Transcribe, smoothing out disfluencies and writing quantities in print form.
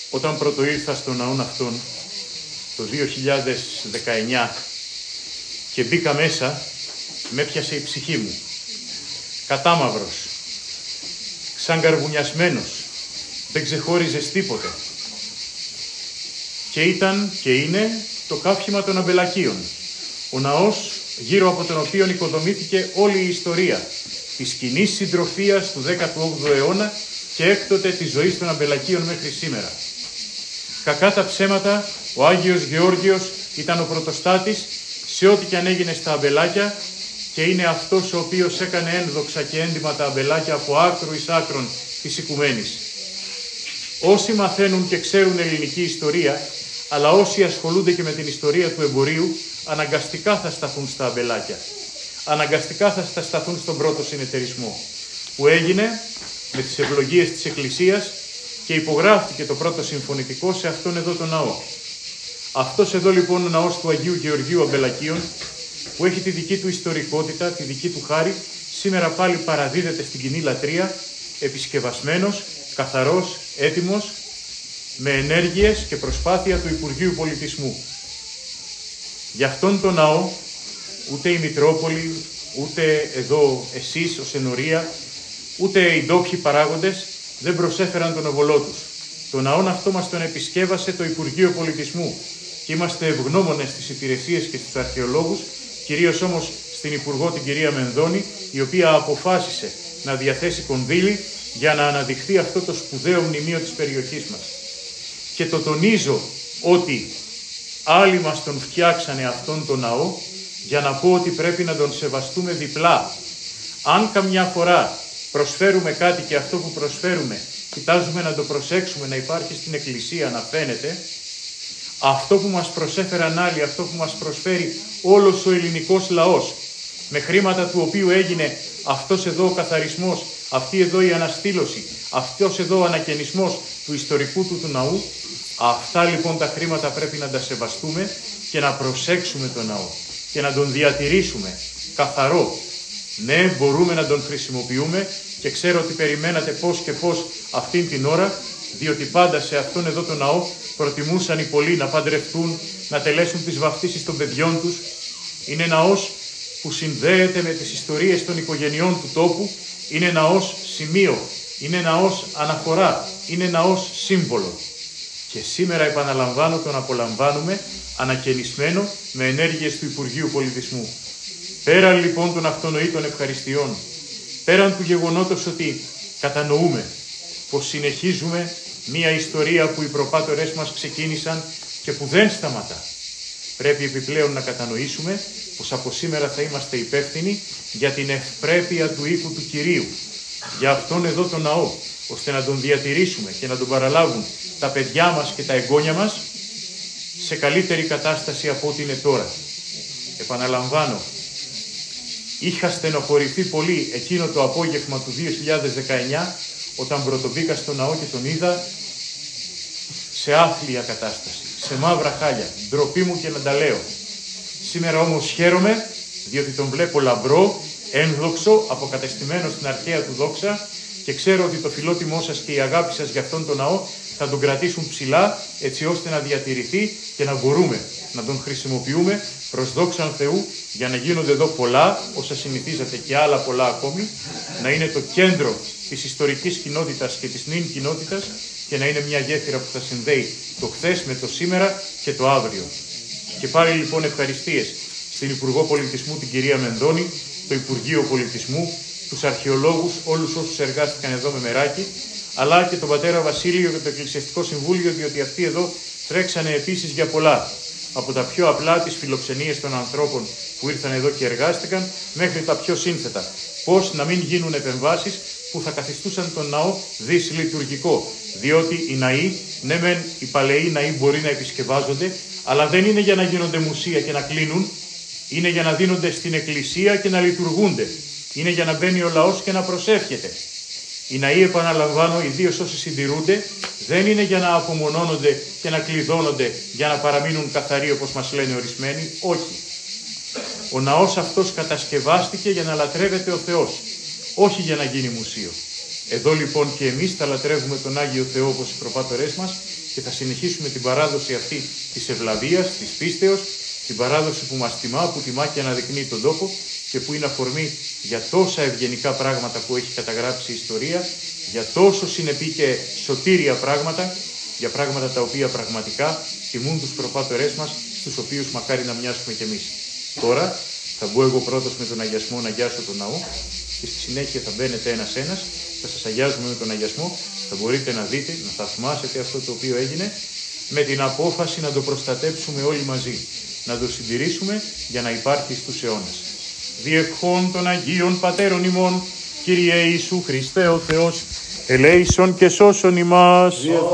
Όταν πρωτοήρθα στον ναόν αυτόν, το 2019, και μπήκα μέσα, με έπιασε η ψυχή μου. Κατάμαυρος, σαν καρβουνιασμένος, δεν ξεχώριζες τίποτε. Και ήταν και είναι το κάφημα των αμπελακίων. Ο ναός γύρω από τον οποίο οικοδομήθηκε όλη η ιστορία της κοινής συντροφίας του 18ου αιώνα και έκτοτε της ζωής των αμπελακίων μέχρι σήμερα. Κακά τα ψέματα, ο Άγιος Γεώργιος ήταν ο πρωτοστάτης σε ό,τι και αν έγινε στα αμπελάκια και είναι αυτός ο οποίος έκανε ένδοξα και έντιμα τα αμπελάκια από άκρο εις άκρον της οικουμένης. Όσοι μαθαίνουν και ξέρουν ελληνική ιστορία, αλλά όσοι ασχολούνται και με την ιστορία του εμπορίου, αναγκαστικά θα σταθούν στα αμπελάκια. Αναγκαστικά θα σταθούν στον πρώτο συνεταιρισμό, που έγινε με τις ευλογίες της Εκκλησίας και υπογράφτηκε το πρώτο συμφωνητικό σε αυτόν εδώ τον ναό. Αυτός εδώ λοιπόν ο ναός του Αγίου Γεωργίου Αμπελακίων, που έχει τη δική του ιστορικότητα, τη δική του χάρη, σήμερα πάλι παραδίδεται στην κοινή λατρεία, επισκευασμένος, καθαρός, έτοιμος, με ενέργειες και προσπάθεια του Υπουργείου Πολιτισμού. Γι' αυτόν τον ναό, ούτε η Μητρόπολη, ούτε εδώ εσείς ως ενορία, ούτε οι ντόπιοι παράγοντες δεν προσέφεραν τον οβολό τους. Το ναόν αυτό μας τον επισκεύασε το Υπουργείο Πολιτισμού και είμαστε ευγνώμονες στις υπηρεσίες και στους αρχαιολόγους, κυρίως όμως στην Υπουργό την κυρία Μενδώνη, η οποία αποφάσισε να διαθέσει κονδύλι για να αναδειχθεί αυτό το σπουδαίο μνημείο της περιοχής μας. Και το τονίζω ότι άλλοι μας τον φτιάξανε αυτόν τον ναό για να πω ότι πρέπει να τον σεβαστούμε διπλά. Αν καμιά φορά προσφέρουμε κάτι και αυτό που προσφέρουμε κοιτάζουμε να το προσέξουμε, να υπάρχει στην Εκκλησία, να φαίνεται, αυτό που μας προσέφεραν άλλοι, αυτό που μας προσφέρει όλος ο ελληνικός λαός, με χρήματα του οποίου έγινε αυτός εδώ ο καθαρισμός, αυτή εδώ η αναστήλωση, αυτός εδώ ο ανακαινισμός του ιστορικού του ναού, αυτά λοιπόν τα χρήματα πρέπει να τα σεβαστούμε και να προσέξουμε τον ναό και να τον διατηρήσουμε καθαρό. Ναι, μπορούμε να τον χρησιμοποιούμε και ξέρω ότι περιμένατε πώς και πώς αυτήν την ώρα, διότι πάντα σε αυτόν εδώ τον ναό προτιμούσαν οι πολλοί να παντρευτούν, να τελέσουν τις βαφτίσεις των παιδιών τους. Είναι ναός που συνδέεται με τις ιστορίες των οικογενειών του τόπου, είναι ναός σημείο, είναι ναός αναφορά, είναι ναός σύμβολο. Και σήμερα επαναλαμβάνω τον απολαμβάνουμε ανακαινισμένο με ενέργειες του Υπουργείου Πολιτισμού. Πέραν λοιπόν των αυτονοήτων ευχαριστειών, πέραν του γεγονότος ότι κατανοούμε πως συνεχίζουμε μία ιστορία που οι προπάτορες μας ξεκίνησαν και που δεν σταματά, πρέπει επιπλέον να κατανοήσουμε πως από σήμερα θα είμαστε υπεύθυνοι για την ευπρέπεια του οίκου του Κυρίου, για αυτόν εδώ τον ναό, ώστε να τον διατηρήσουμε και να τον παραλάβουν τα παιδιά μας και τα εγγόνια μας σε καλύτερη κατάσταση από ό,τι είναι τώρα. Επαναλαμβάνω, είχα στενοχωρηθεί πολύ εκείνο το απόγευμα του 2019 όταν πρωτομπήκα στο ναό και τον είδα σε άθλια κατάσταση, σε μαύρα χάλια, ντροπή μου και να τα λέω. Σήμερα όμως χαίρομαι διότι τον βλέπω λαμπρό, ένδοξο, αποκατεστημένο στην αρχαία του δόξα και ξέρω ότι το φιλότιμό σας και η αγάπη σας για αυτόν τον ναό θα τον κρατήσουν ψηλά έτσι ώστε να διατηρηθεί και να μπορούμε να τον χρησιμοποιούμε προς δόξαν Θεού για να γίνονται εδώ πολλά, όσα συνηθίζατε και άλλα πολλά ακόμη, να είναι το κέντρο της ιστορικής κοινότητας και της νυν κοινότητας και να είναι μια γέφυρα που θα συνδέει το χθες με το σήμερα και το αύριο. Και πάλι λοιπόν ευχαριστίες στην Υπουργό Πολιτισμού την κυρία Μενδώνη, το Υπουργείο Πολιτισμού, τους αρχαιολόγους, όλους όσους εργάστηκαν εδώ με μεράκι, αλλά και τον πατέρα Βασίλειο και το Εκκλησιαστικό Συμβούλιο, διότι αυτοί εδώ τρέξανε επίσης για πολλά. Από τα πιο απλά τις φιλοξενίες των ανθρώπων που ήρθαν εδώ και εργάστηκαν, μέχρι τα πιο σύνθετα. Πώς να μην γίνουν επεμβάσεις που θα καθιστούσαν τον ναό δυσλειτουργικό. Διότι οι ναοί, ναι μεν οι παλαιοί ναοί μπορεί να επισκευάζονται, αλλά δεν είναι για να γίνονται μουσεία και να κλείνουν, είναι για να δίνονται στην Εκκλησία και να λειτουργούνται. Είναι για να μπαίνει ο λαός και να προσεύχεται. Οι ναοί, επαναλαμβάνω, ιδίως όσοι συντηρούνται, δεν είναι για να απομονώνονται και να κλειδώνονται για να παραμείνουν καθαροί όπως μας λένε ορισμένοι. Όχι. Ο ναός αυτός κατασκευάστηκε για να λατρεύεται ο Θεός, όχι για να γίνει μουσείο. Εδώ λοιπόν και εμείς θα λατρεύουμε τον Άγιο Θεό όπως οι προπάτορές μας και θα συνεχίσουμε την παράδοση αυτή της ευλαβίας, της πίστεως, την παράδοση που μας τιμά, που τιμά και αναδεικνύει τον τόπο και που είναι αφορμή για τόσα ευγενικά πράγματα που έχει καταγράψει η ιστορία, για τόσο συνεπή και σωτήρια πράγματα, για πράγματα τα οποία πραγματικά τιμούν τους προπάτορές μας, στους οποίους μακάρι να μοιάσουμε κι εμείς. Τώρα θα μπω εγώ πρώτος με τον αγιασμό να αγιάσω τον ναό και στη συνέχεια θα μπαίνετε ένας-ένας, θα σας αγιάζουμε με τον αγιασμό, θα μπορείτε να δείτε, να θαυμάσετε αυτό το οποίο έγινε, με την απόφαση να το προστατέψουμε όλοι μαζί, να το συντηρήσουμε για να υπάρχει στους αιώνας. Διευχών των Αγίων Πατέρων ημών, Kyrie Ιησού Χριστέ ο Θεός, ελέησον και σώσον ημάς.